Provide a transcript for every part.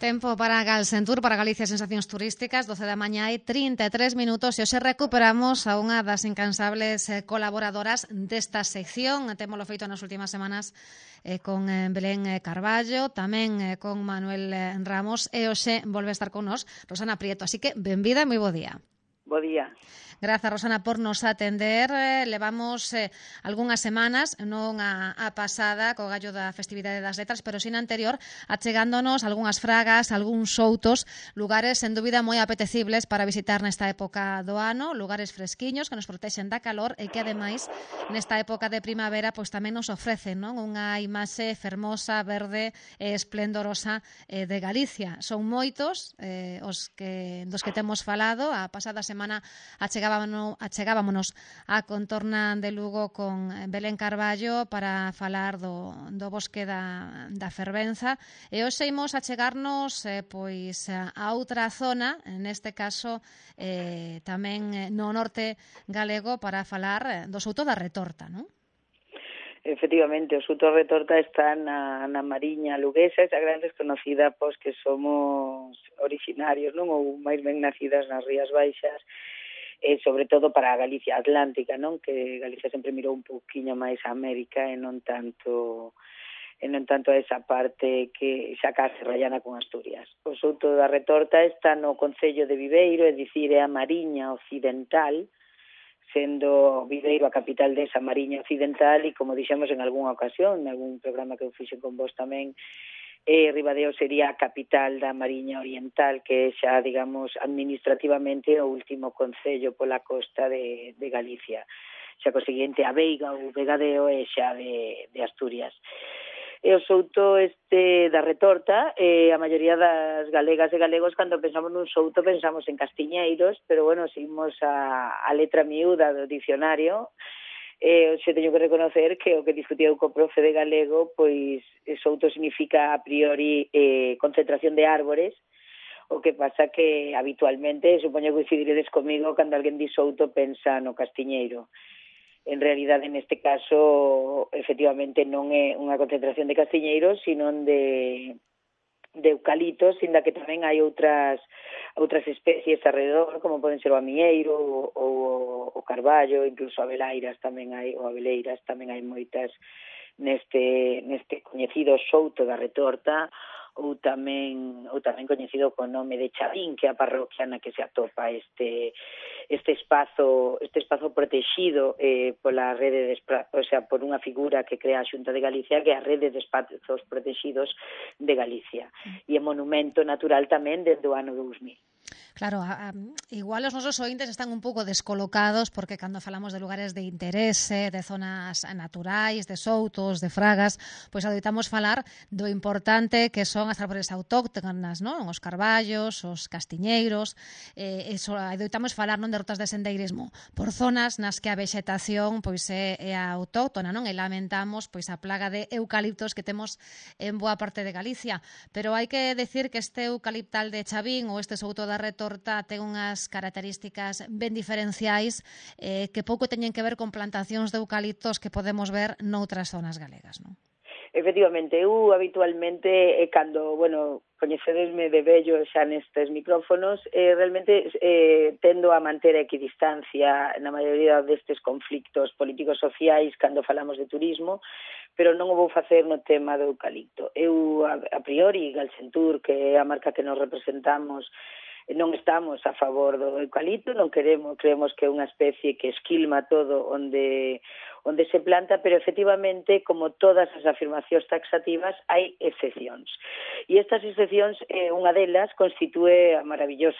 Tempo para Galsentur, para Galicia Sensacións Turísticas, 12 da mañá e 33 minutos, e hoxe recuperamos a unha das incansables colaboradoras desta sección. Témolo feito nas últimas semanas con Belén Carballo, tamén con Manuel Ramos, e hoxe volve a estar con nós Rosana Prieto. Así que, benvida e moi bo día. Bo día. Grazas, Rosana, por nos atender. Levamos algunhas semanas, non a pasada, co gallo da festividade das letras, pero sin anterior, achegándonos algunhas fragas, algúns soutos, lugares, sen dúbida, moi apetecibles para visitar nesta época do ano, lugares fresquiños que nos protexen da calor e que, ademais, nesta época de primavera, pois tamén nos ofrecen, non, unha imaxe fermosa, verde e esplendorosa de Galicia. Son moitos dos que temos falado. A pasada semana achegábamonos á contorna de Lugo con Belén Carballo para falar do bosque da Fervenza, e hoxe imos achegarnos pois a outra zona, neste caso tamén no norte galego, para falar do Souto da Retorta, non? Efectivamente, o Souto da Retorta está na Mariña luguesa, esa gran desconocida pois que somos originarios, non, ou máis ben nacidas nas Rías Baixas, sobre todo para a Galicia Atlántica, non, que Galicia sempre mirou un pouquiño máis a América e non tanto a esa parte que xa case rayana con Asturias. O Souto da Retorta está no concello de Viveiro, é dicir, é a Mariña Occidental, sendo Viveiro a capital desa Mariña Occidental, e como dixemos en algunha ocasión, en algún programa que eu fixen con vos tamén, Ribadeo sería a capital da Mariña Oriental, que é xa, digamos, administrativamente o último concello pola costa de Galicia. Xa conseguinte a Veiga ou Vegadeo é xa de Asturias. E o Souto da Retorta, a maioría das galegas e galegos, cando pensamos nun souto, pensamos en castiñeiros, pero, bueno, seguimos a letra miúda do dicionario. Xe teño que reconocer que o que discutía co profe de galego, pois souto significa a priori concentración de árbores, o que pasa que habitualmente, supoño que coincidiredes comigo, cando alguén di souto pensa no castiñeiro. En realidade, neste caso, efectivamente non é unha concentración de castiñeiros, sino de eucaliptos, inda que tamén hai outras especies alrededor, como poden ser o amieiro ou o carballo, incluso abeleiras tamén hai moitas neste coñecido Souto da Retorta, ou tamén coñecido co nome de Chavín, que é a parroquia na que se atopa este espazo protegido pola rede por unha figura que crea a Xunta de Galicia, que é a rede de espazos protegidos de Galicia, e é monumento natural tamén desde o ano 2000. Claro, igual os nosos ointes están un pouco descolocados porque cando falamos de lugares de interese, de zonas naturais, de soutos, de fragas, pois adoitamos falar do importante que son as árbores autóctonas, non? Os carballos, os castiñeiros, adoitamos falar, non, de rutas de sendeirismo por zonas nas que a vexetación pois é autóctona, non? E lamentamos pois a plaga de eucaliptos que temos en boa parte de Galicia, pero hai que decir que este eucaliptal de Chavín ou este Souto da Retorta ten unhas características ben diferenciais que pouco teñen que ver con plantacións de eucaliptos que podemos ver noutras zonas galegas, non? Efectivamente, eu habitualmente, cando, coñecedesme de vello xa nestes micrófonos, realmente tendo a manter a equidistancia na maioría destes conflictos políticos sociais cando falamos de turismo, pero non o vou facer no tema do eucalipto. Eu, a priori, Galsentur, que é a marca que nos representamos, non estamos a favor do eucalipto, non creemos que é unha especie que esquilma todo onde se planta, pero efectivamente, como todas as afirmacións taxativas, hai excepcións. E estas excepcións, unha delas, constitúe o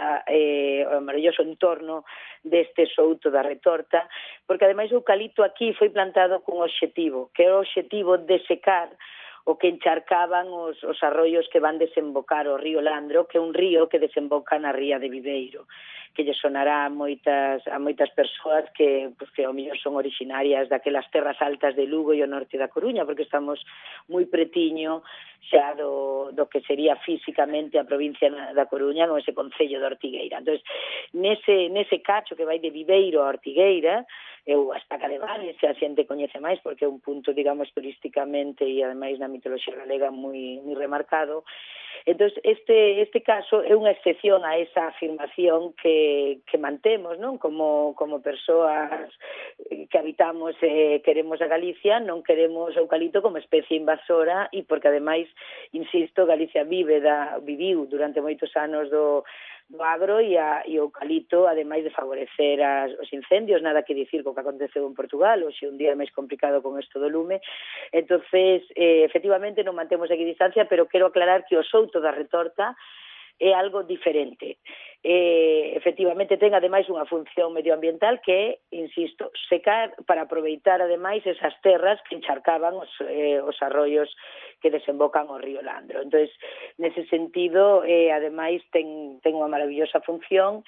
maravilloso entorno deste Souto da Retorta, porque ademais o eucalipto aquí foi plantado cun obxectivo, que é o obxectivo de secar o que encharcaban os arroios que van desembocar o río Landro, que é un río que desemboca na ría de Viveiro, que lle sonará a moitas persoas que ao mellor son originarias daquelas terras altas de Lugo e o norte da Coruña, porque estamos moi pretiño xa do que sería físicamente a provincia da Coruña, con ese concello de Ortigueira. Entón, nese cacho que vai de Viveiro a Ortigueira, a Estaca de Vales, se a xente coñece máis, porque é un punto, digamos, turísticamente e ademais na mitoloxía galega moi remarcado, Entón, este caso é unha excepción a esa afirmación que mantemos, non? Como persoas que habitamos e queremos a Galicia, non queremos o eucalipto como especie invasora e porque, ademais, insisto, Galicia viviu durante moitos anos do agro e o eucalipto, ademais de favorecer os incendios, nada que dicir co que aconteceu en Portugal, hoxe un día máis complicado con isto do lume. Entonces, efectivamente, non mantemos equidistancia, pero quero aclarar que o souto da retorta é algo diferente. Efectivamente, ten ademais unha función medioambiental que é, insisto, secar para aproveitar ademais esas terras que encharcaban os arroios que desembocan ao río Landro. Entón, nese sentido, ademais, ten unha maravillosa función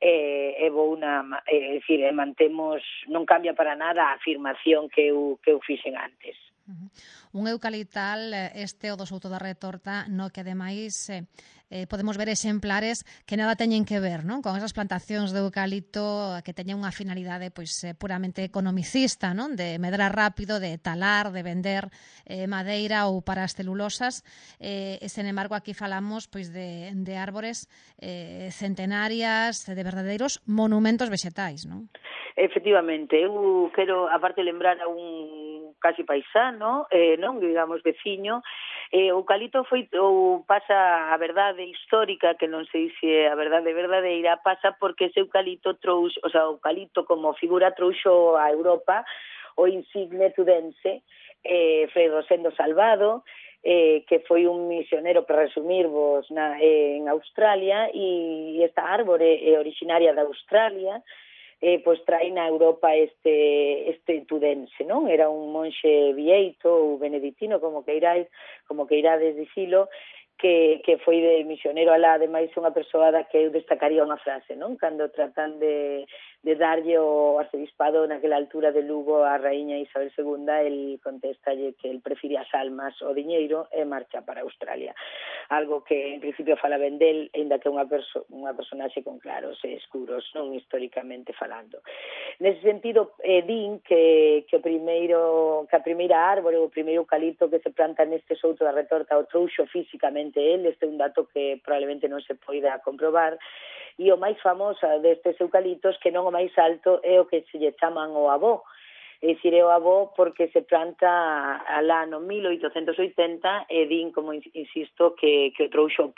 mantemos, non cambia para nada a afirmación que eu fixen antes. Un eucaliptal, o do Souto da Retorta, no que ademais podemos ver exemplares que nada teñen que ver, non? Con esas plantacións de eucalipto que teñen unha finalidade puramente economicista, non? De medrar rápido, de talar, de vender madeira ou para as celulosas. Sen embargo, aquí falamos de árbores centenarias, de verdadeiros monumentos vexetais, non? Efectivamente, eu quero, aparte, lembrar a un casi paisano, non, digamos, veciño. O eucalipto pasa a verdade histórica, que non sei se a verdade verdadeira, pasa porque ese eucalipto trouxo, o eucalipto como figura trouxo a Europa o insigne tudense Fray Rosendo Salvado, que foi un misionero, para resumirvos, en Australia, e esta árbore é originaria de Australia. Pois traen a Europa este tudense, non? Era un monxe vieito ou benedictino, como queirades dicilo, que foi de misionero alá. Ademais, unha persoa da que eu destacaría unha frase, non? Cando tratan de darlle o arcebispado naquela altura de Lugo a raíña Isabel II, el contestalle que el prefire as almas o diñeiro e marcha para Australia. Algo que, en principio, fala ben del, ainda que unha personaxe con claros e escuros, non históricamente falando. Nese sentido, din que a primeira árbore, o primeiro eucalipto que se planta neste Souto da Retorta o trouxo físicamente el. Este é un dato que probablemente non se poida comprobar. E o máis famoso destes eucaliptos, que non o máis alto, é o que se lle chaman o avó. É dicir, é o avó porque se planta alá no 1880 e din, como insisto, que o trouxo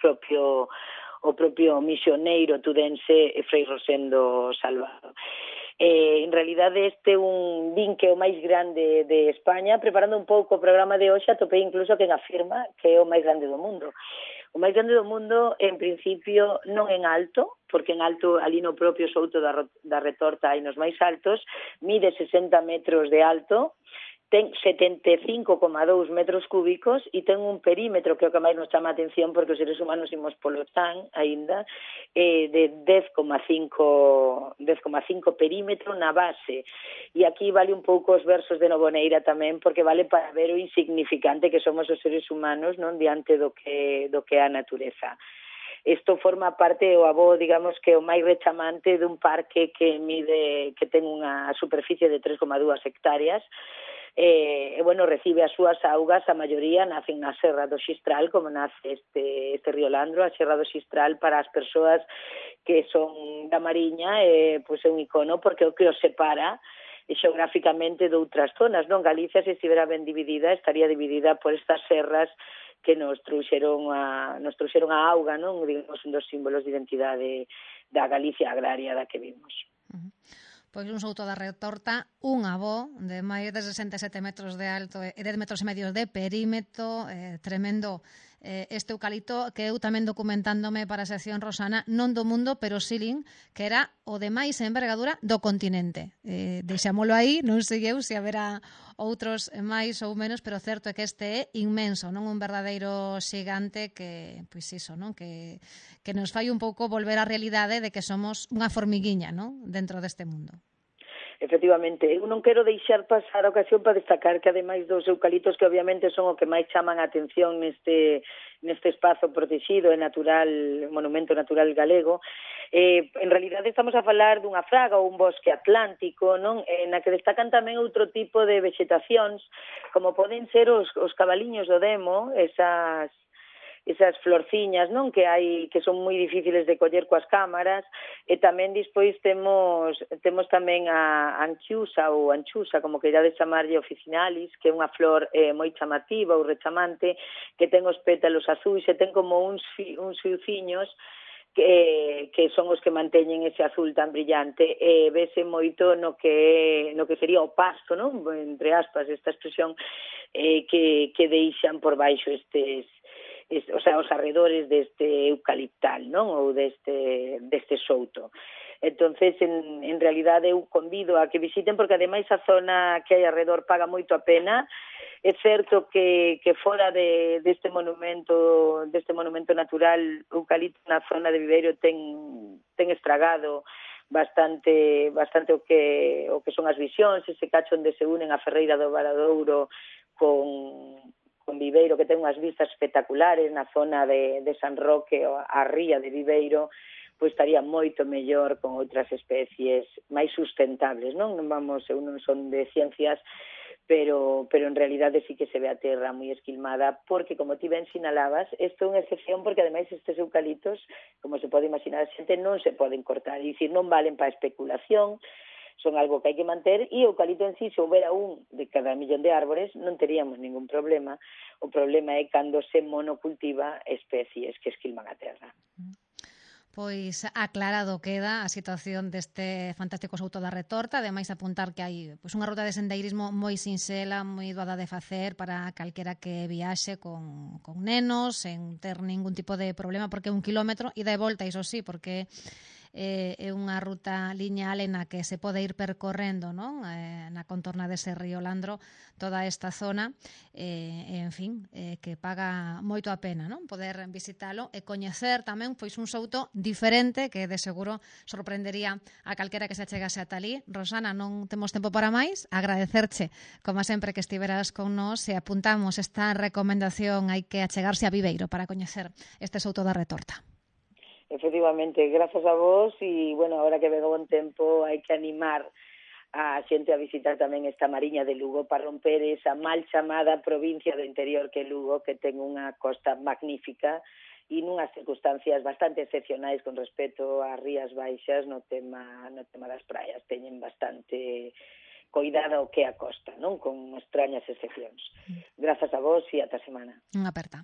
o propio misioneiro tudense Fray Rosendo Salvado. En realidade, este din que é o máis grande de España. Preparando un pouco o programa de hoxe, atopei incluso quen afirma que é o máis grande do mundo. O máis grande do mundo, en principio, non en alto, porque en alto, ali no propio Souto da Retorta, hai nos máis altos, mide 60 metros de alto, ten 75,2 metros cúbicos e ten un perímetro que é o que máis nos chama a atención, porque os seres humanos imos polo tan, aínda, de 10,5 perímetro na base. E aquí vale un pouco os versos de Novoneira tamén, porque vale para ver o insignificante que somos os seres humanos, non, diante do que é a natureza. Isto forma parte, o avó, digamos, que é o máis rechamante dun parque que ten unha superficie de 3,2 hectáreas. Recibe as súas augas, a maioría nacen na Serra do Xistral, como nace este río Landro. A Serra do Xistral, para as persoas que son da Mariña, pois é un icono, porque é o que os separa xeográficamente de outras zonas, non? Galicia, se estivera ben dividida, estaría dividida por estas serras que nos trouxeron a auga, non? Digamos, un dos símbolos de identidade da Galicia agraria da que vimos. Pois un Souto da Retorta, un avó de máis de 67 metros de alto e 10 metros e medio de perímetro, tremendo este eucalipto, que eu tamén documentándome para a sección Rosana, non do mundo, pero silín, que era o de máis envergadura do continente. Deixámolo aí, non sei eu se haberá outros máis ou menos, pero certo é que este é inmenso, non, un verdadeiro xigante que, pois iso, non, que nos fai un pouco volver á realidade de que somos unha formiguiña, non, dentro deste mundo. Efectivamente, eu non quero deixar pasar a ocasión para destacar que, ademais dos eucaliptos, que obviamente son o que máis chaman a atención neste espazo protegido e natural, monumento natural galego, en realidade estamos a falar dunha fraga ou un bosque atlántico, non? Na que destacan tamén outro tipo de vegetacións, como poden ser os cabaliños do Demo, esas florciñas, non, que hai que son moi difíciles de coller coas cámaras, e tamén despois temos tamén a anchusa ou anchusa, como que irades chamarlle officinalis, que é unha flor moi chamativa ou rechamante, que ten os pétalos azuis e ten como uns fiuciños que son os que manteñen ese azul tan brillante, e vese moito no que sería o pasto, non? Entre aspas, esta expresión que deixan por baixo o sea, os arredores deste eucaliptal, non? Ou deste souto. Entonces, en realidade, eu convido a que visiten, porque ademais a zona que hai alrededor paga moito a pena. É certo que fora deste monumento natural, o eucalipto na zona de Viveiro ten estragado bastante o que son as visións, ese cacho onde se unen a Ferreira do Varadouro con Viveiro, que ten unhas vistas espectaculares na zona de San Roque, a ría de Viveiro, pois estaría moito mellor con outras especies máis sustentables, non? Eu non son de ciencias, pero en realidade sí que se ve a terra moi esquilmada, porque, como ti ben sinalabas, isto é unha excepción, porque ademais estes eucaliptos, como se pode imaginar a xente, non se poden cortar, é dicir, non valen para especulación, son algo que hai que manter, e o eucalipto en sí, se houbera un de cada millón de árbores, non teríamos ningún problema. O problema é cando se monocultiva especies que esquilman a terra. Pois aclarado queda a situación deste fantástico souto da Retorta, ademais apuntar que hai unha ruta de sendeirismo moi sinxela, moi doada de facer para calquera que viaxe con nenos, sen ter ningún tipo de problema, porque é 1 kilómetro, ida e volta, iso sí, porque é unha ruta lineal na que se pode ir percorrendo, non? Na contorna dese río Landro, toda esta zona, en fin, que paga moito a pena, non? Poder visitalo e coñecer tamén pois un souto diferente que de seguro sorprendería a calquera que se achegase ata ali. Rosana, non temos tempo para máis, agradecerche como sempre que estiveras con nós e apuntamos esta recomendación, hai que achegarse a Viveiro para coñecer este souto da Retorta. Efectivamente, grazas a vos, e, bueno, agora que ven o bon tempo, hai que animar a xente a visitar tamén esta Mariña de Lugo para romper esa mal chamada provincia do interior que é Lugo, que ten unha costa magnífica e nunhas circunstancias bastante excepcionais con respecto ás Rías Baixas no tema das praias. Teñen bastante cuidado o que a costa, non? Con extrañas excepcións. Grazas a vos e ata semana. Unha aperta.